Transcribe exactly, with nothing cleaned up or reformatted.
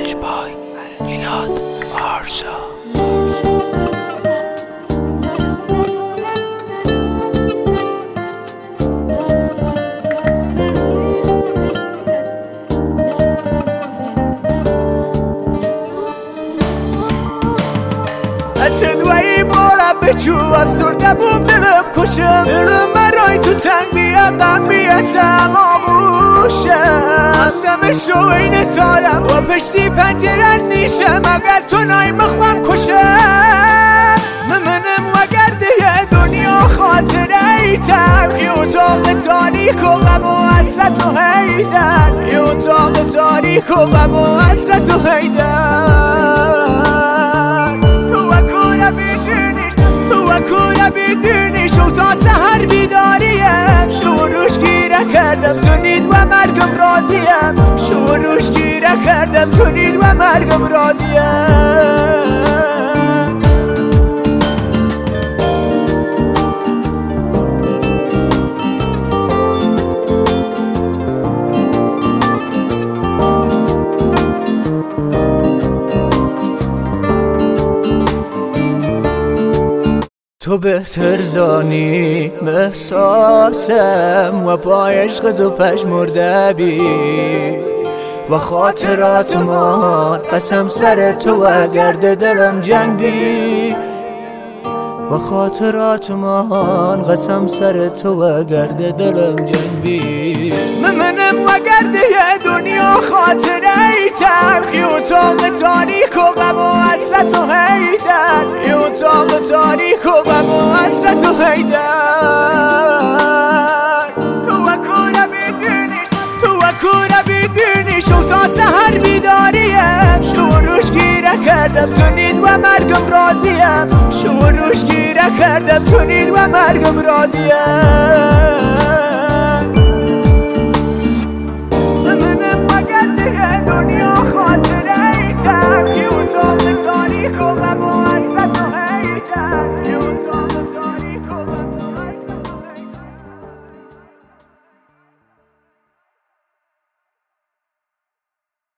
الجبای میلاد آرشا. دوایی بالا بچو افسرده بوم دلم کشم دلم برای تو تنگ بیاد غم بیاسم آغوشم همدم شوین تالم و پشتی پنجره نیشم اگر تو نای مخوام کشم ممنم وگر ده دنیا خاطره ای تلخی اتاق تاریک و غم و حسرت و حیدر ای اتاق تاریک و غم و حسرت و حیدر کوره بیدونی شو تا سهر بیداریم شوروش گیره کردم تو نید و مرگم راضیم شوروش گیره کردم تو نید و مرگم راضیم تو بهتر زانی محساسم و با عشق تو پژمرده بی و خاطرات ما قسم سر تو و گرد دلم جنگ بی و خاطرات ما قسم سر تو و گرد دلم جنگ بی ممنم و گرده دنیا خاطره ای تلخی اتاق تاریک و غم و حسرت و حیدر ای اتاق تاریک و غم و حسرت و حیدر تو و کوره بیدونی تو و کوره بیدونی شو تا سهر بیداریم شوروش گیره کردم تو نید و مرگم راضیم شوروش گیره کردم تو نید و مرگم راضیم